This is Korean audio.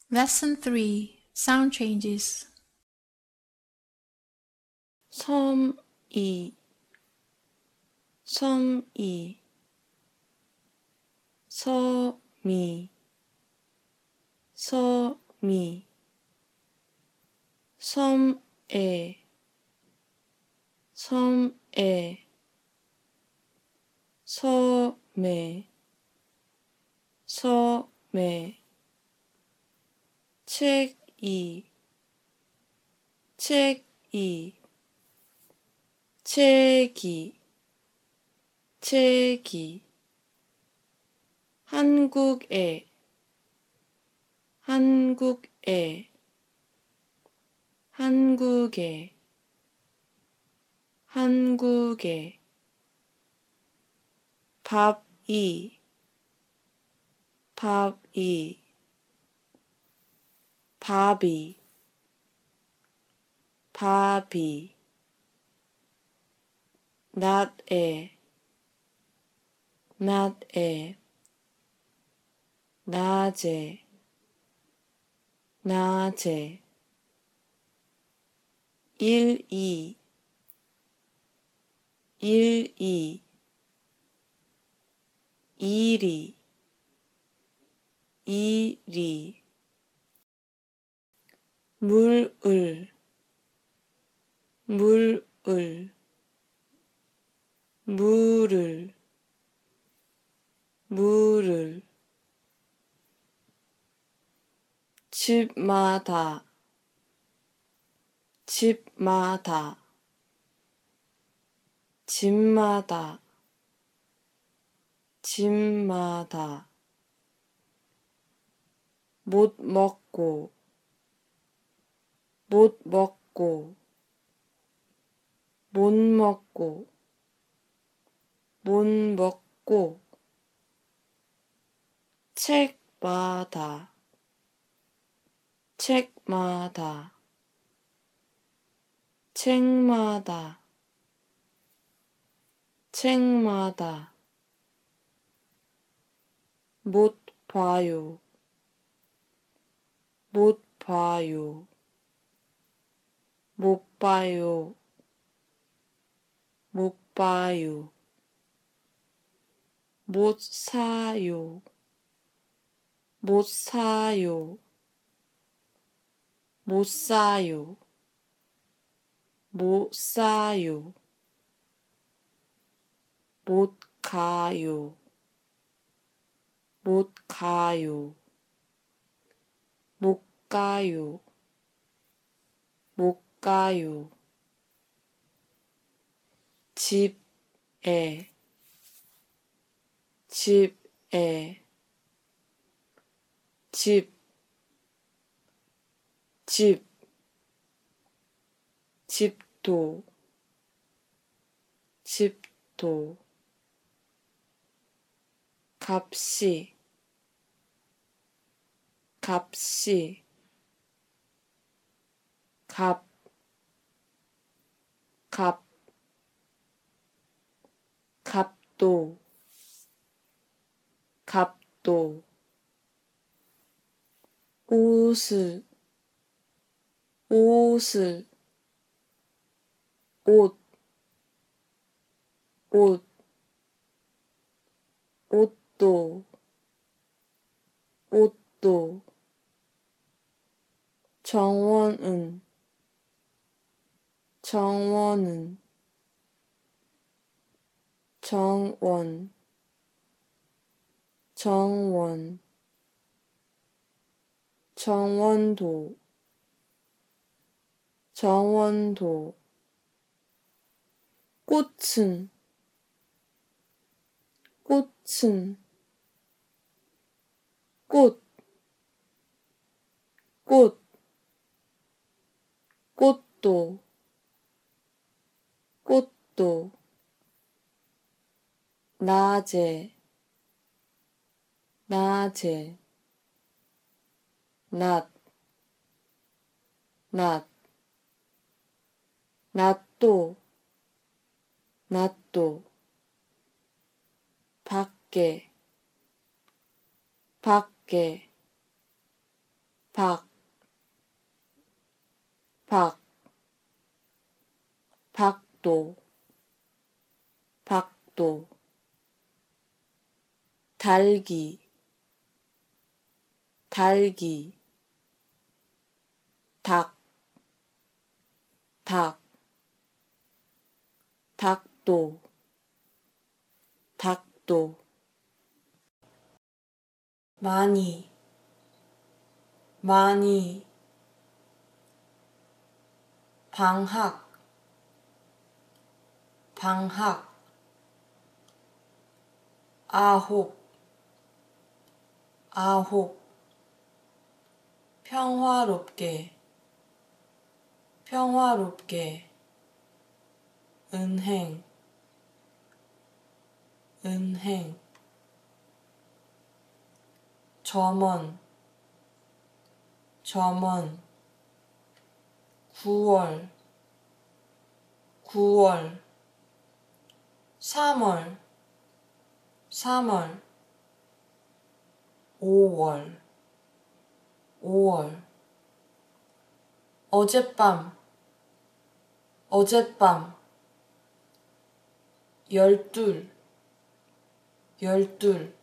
Lesson 3 Sound Changes 섬이, 섬이, 서미, 서미, 섬에, 섬에, 섬에, 섬에, 책이, 책이, 책이, 책이, 한국에, 한국에, 한국에, 한국에, 밥이, 밥이, 밥이, 밥이, 낮에, 낮에, 낮에, 낮에, 일이, 일이, 일이, 일이, 물을, 물을, 물을, 물을, 집마다, 집마다, 집마다, 집마다, 못 먹고, 못 먹고, 못 먹고, 못 먹고, 책마다, 책마다, 책마다, 책마다, 못 봐요, 못 봐요, 못 봐요, 못 봐요, 못 사요, 못 사요, 못 사요, 못 사요, 못 가요, 못 가요, 못 가요, 못 가요, 집에, 집에, 집, 집, 집도, 집도, 값이, 값이, 값, 값, 값도, 값도, 옷을, 옷을, 옷, 옷, 옷도, 옷도, 정원은, 정원은, 정원, 정원, 정원도, 정원도, 꽃은, 꽃은, 꽃, 꽃, 꽃도, 꽃도, 낮에, 낮에, 낮, 낮, 낮도, 낮도, 밖에, 밖에, 박, 박, 박도, 박도, 달기, 달기, 닭, 닭, 닭도, 닭도, 많이, 많이, 방학, 방학, 아홉, 아홉, 평화롭게, 평화롭게, 은행, 은행, 점원, 점원, 9월, 9월, 3월, 3월, 5월, 5월, 어젯밤, 어젯밤, 열둘, 열둘,